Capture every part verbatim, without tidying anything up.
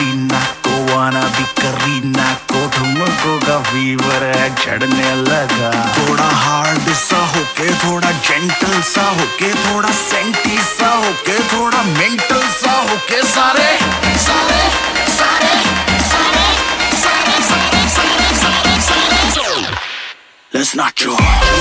टीना को वाना भी करीना को ठुमको का फीवर है चढ़ने लगा। थोड़ा हार्ड सा होके थोड़ा जेंटल सा होके थोड़ा सेंटी सा होके थोड़ा मेंटल सा होके सारे सारे सारे सारे सारे सारे सारे सारे सारे Let's not joke.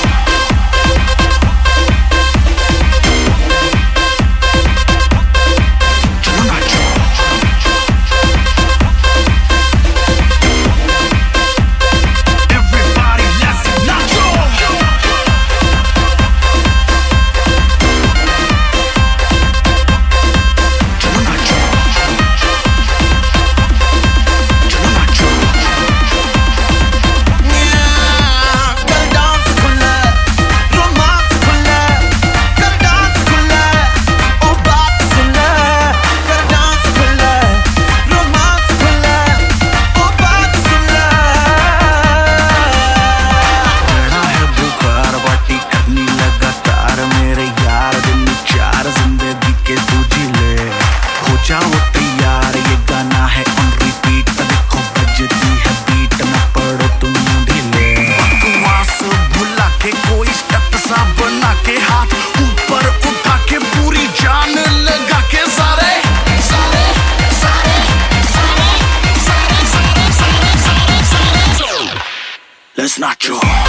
जाओ तैयार ये गाना है ऑन रिपीट। देखो बजती है बीट में पड़ो तुम ढीले। बकवास भुला के कोई स्टेप सा बना के हाथ ऊपर उठा के पूरी जान लगा के सारे सारे सारे सारे सारे सारे सारे सारे Let's not joke.